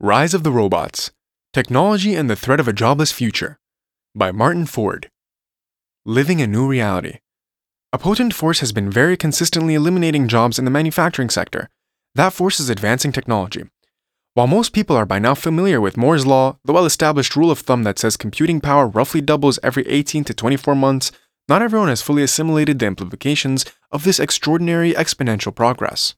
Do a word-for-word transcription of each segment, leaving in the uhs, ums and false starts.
Rise of the Robots: Technology and the Threat of a Jobless Future by Martin Ford. Living a New Reality. A potent force has been very consistently eliminating jobs in the manufacturing sector. That force is advancing technology. While most people are by now familiar with Moore's Law, the well-established rule of thumb that says computing power roughly doubles every eighteen to twenty-four months, not everyone has fully assimilated the implications of this extraordinary exponential progress.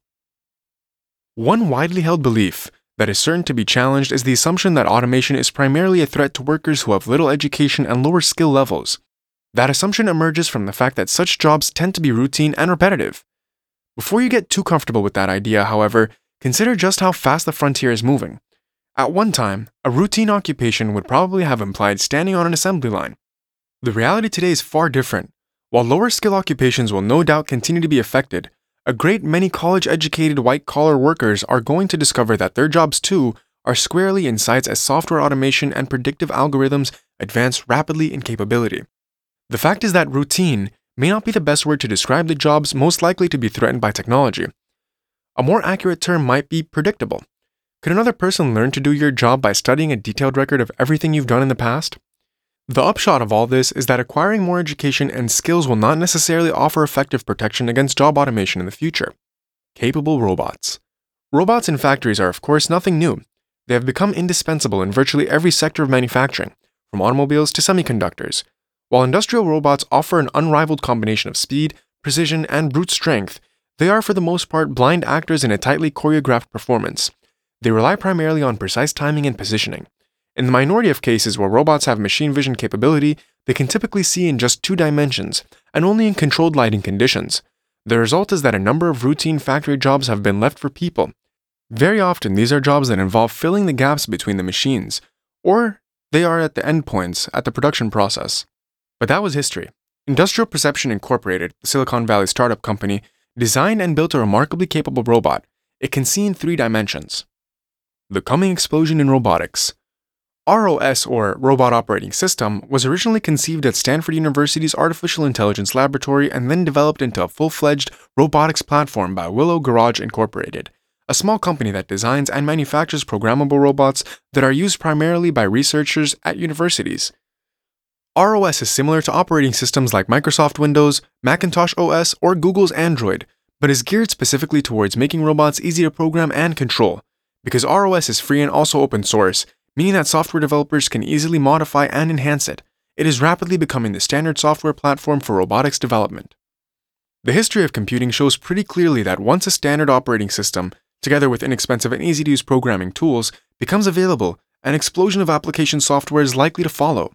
One widely held belief that is certain to be challenged is the assumption that automation is primarily a threat to workers who have little education and lower skill levels. That assumption emerges from the fact that such jobs tend to be routine and repetitive. Before you get too comfortable with that idea, however, consider just how fast the frontier is moving. At one time, a routine occupation would probably have implied standing on an assembly line. The reality today is far different. While lower skill occupations will no doubt continue to be affected, a great many college-educated white-collar workers are going to discover that their jobs too are squarely in sights as software automation and predictive algorithms advance rapidly in capability. The fact is that routine may not be the best word to describe the jobs most likely to be threatened by technology. A more accurate term might be predictable. Could another person learn to do your job by studying a detailed record of everything you've done in the past? The upshot of all this is that acquiring more education and skills will not necessarily offer effective protection against job automation in the future. Capable robots. Robots in factories are of course nothing new. They have become indispensable in virtually every sector of manufacturing, from automobiles to semiconductors. While industrial robots offer an unrivaled combination of speed, precision, and brute strength, they are for the most part blind actors in a tightly choreographed performance. They rely primarily on precise timing and positioning. In the minority of cases where robots have machine vision capability, they can typically see in just two dimensions, and only in controlled lighting conditions. The result is that a number of routine factory jobs have been left for people. Very often these are jobs that involve filling the gaps between the machines, or they are at the endpoints at the production process. But that was history. Industrial Perception Incorporated, the Silicon Valley startup company, designed and built a remarkably capable robot. It can see in three dimensions. The coming explosion in robotics. R O S, or Robot Operating System, was originally conceived at Stanford University's Artificial Intelligence Laboratory and then developed into a full-fledged robotics platform by Willow Garage Incorporated, a small company that designs and manufactures programmable robots that are used primarily by researchers at universities. R O S is similar to operating systems like Microsoft Windows, Macintosh O S, or Google's Android, but is geared specifically towards making robots easy to program and control. Because R O S is free and also open source, meaning that software developers can easily modify and enhance it, it is rapidly becoming the standard software platform for robotics development. The history of computing shows pretty clearly that once a standard operating system, together with inexpensive and easy-to-use programming tools, becomes available, an explosion of application software is likely to follow.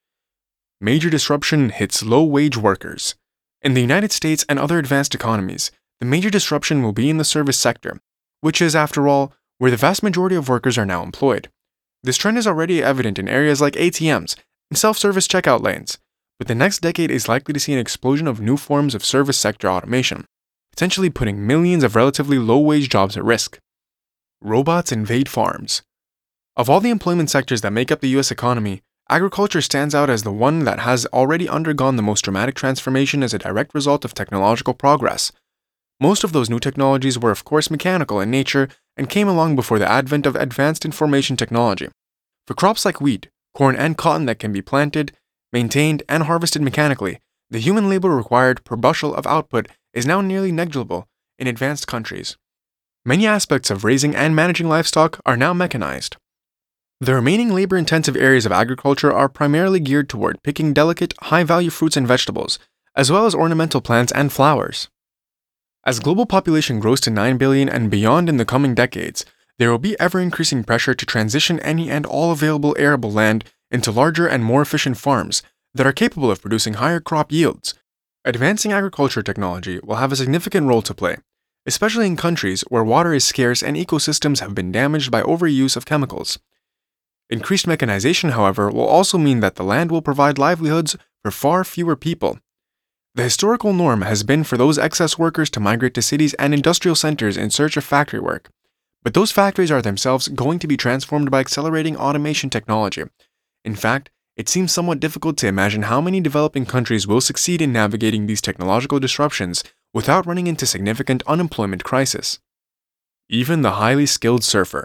Major disruption hits low-wage workers. In the United States and other advanced economies, the major disruption will be in the service sector, which is, after all, where the vast majority of workers are now employed. This trend is already evident in areas like A T Ms and self-service checkout lanes, but the next decade is likely to see an explosion of new forms of service sector automation, potentially putting millions of relatively low-wage jobs at risk. Robots invade farms. Of all the employment sectors that make up the U S economy, agriculture stands out as the one that has already undergone the most dramatic transformation as a direct result of technological progress. Most of those new technologies were of course mechanical in nature and came along before the advent of advanced information technology. For crops like wheat, corn, and cotton that can be planted, maintained, and harvested mechanically, the human labor required per bushel of output is now nearly negligible in advanced countries. Many aspects of raising and managing livestock are now mechanized. The remaining labor-intensive areas of agriculture are primarily geared toward picking delicate, high-value fruits and vegetables, as well as ornamental plants and flowers. As global population grows to nine billion and beyond in the coming decades, there will be ever-increasing pressure to transition any and all available arable land into larger and more efficient farms that are capable of producing higher crop yields. Advancing agriculture technology will have a significant role to play, especially in countries where water is scarce and ecosystems have been damaged by overuse of chemicals. Increased mechanization, however, will also mean that the land will provide livelihoods for far fewer people. The historical norm has been for those excess workers to migrate to cities and industrial centers in search of factory work. But those factories are themselves going to be transformed by accelerating automation technology. In fact, it seems somewhat difficult to imagine how many developing countries will succeed in navigating these technological disruptions without running into significant unemployment crisis. Even the highly skilled surfer.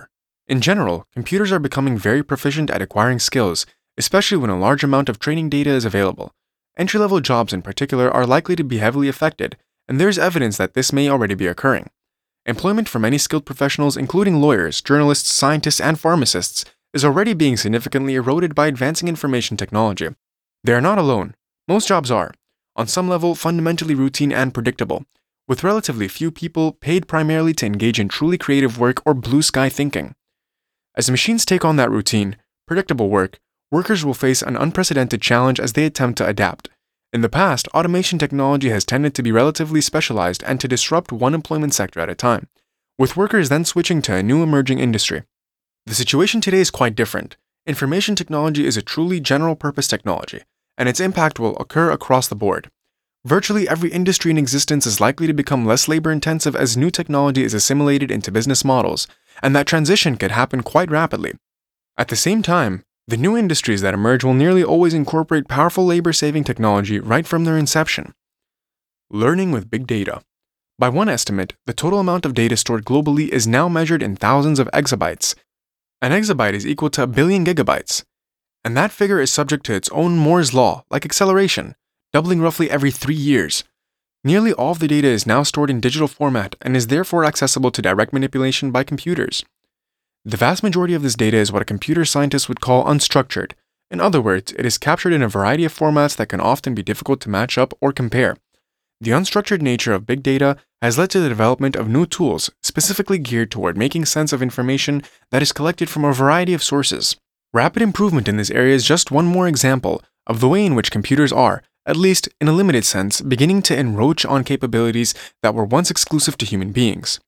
In general, computers are becoming very proficient at acquiring skills, especially when a large amount of training data is available. Entry-level jobs in particular are likely to be heavily affected, and there is evidence that this may already be occurring. Employment for many skilled professionals, including lawyers, journalists, scientists, and pharmacists, is already being significantly eroded by advancing information technology. They are not alone. Most jobs are, on some level, fundamentally routine and predictable, with relatively few people paid primarily to engage in truly creative work or blue-sky thinking. As machines take on that routine, predictable work, workers will face an unprecedented challenge as they attempt to adapt. In the past, automation technology has tended to be relatively specialized and to disrupt one employment sector at a time, with workers then switching to a new emerging industry. The situation today is quite different. Information technology is a truly general-purpose technology, and its impact will occur across the board. Virtually every industry in existence is likely to become less labor-intensive as new technology is assimilated into business models, and that transition could happen quite rapidly. At the same time, the new industries that emerge will nearly always incorporate powerful labor-saving technology right from their inception. Learning with big data. By one estimate, the total amount of data stored globally is now measured in thousands of exabytes. An exabyte is equal to a billion gigabytes, and that figure is subject to its own Moore's law, like acceleration, doubling roughly every three years. Nearly all of the data is now stored in digital format and is therefore accessible to direct manipulation by computers. The vast majority of this data is what a computer scientist would call unstructured. In other words, it is captured in a variety of formats that can often be difficult to match up or compare. The unstructured nature of big data has led to the development of new tools specifically geared toward making sense of information that is collected from a variety of sources. Rapid improvement in this area is just one more example of the way in which computers are, at least in a limited sense, beginning to encroach on capabilities that were once exclusive to human beings.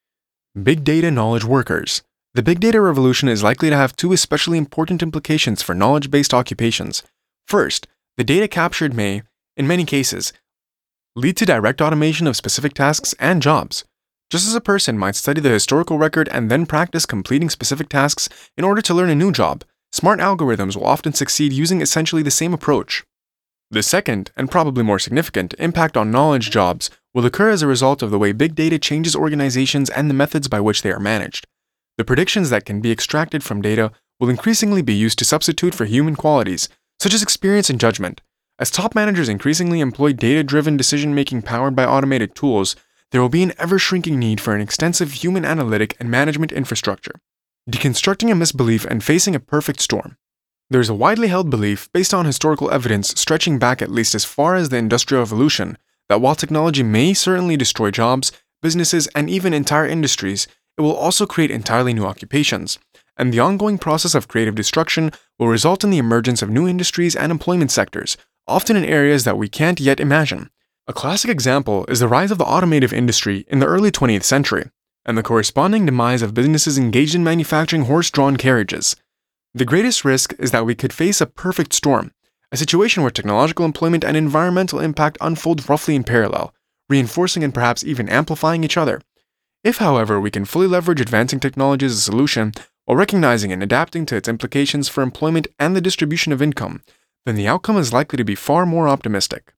Big data knowledge workers. The big data revolution is likely to have two especially important implications for knowledge-based occupations. First, the data captured may, in many cases, lead to direct automation of specific tasks and jobs. Just as a person might study the historical record and then practice completing specific tasks in order to learn a new job, smart algorithms will often succeed using essentially the same approach. The second, and probably more significant, impact on knowledge jobs will occur as a result of the way big data changes organizations and the methods by which they are managed. The predictions that can be extracted from data will increasingly be used to substitute for human qualities, such as experience and judgment. As top managers increasingly employ data-driven decision-making powered by automated tools, there will be an ever-shrinking need for an extensive human analytic and management infrastructure. Deconstructing a misbelief and facing a perfect storm. There is a widely held belief, based on historical evidence stretching back at least as far as the Industrial Revolution, that while technology may certainly destroy jobs, businesses, and even entire industries, it will also create entirely new occupations, and the ongoing process of creative destruction will result in the emergence of new industries and employment sectors, often in areas that we can't yet imagine. A classic example is the rise of the automotive industry in the early twentieth century, and the corresponding demise of businesses engaged in manufacturing horse-drawn carriages. The greatest risk is that we could face a perfect storm, a situation where technological employment and environmental impact unfold roughly in parallel, reinforcing and perhaps even amplifying each other. If, however, we can fully leverage advancing technology as a solution, while recognizing and adapting to its implications for employment and the distribution of income, then the outcome is likely to be far more optimistic.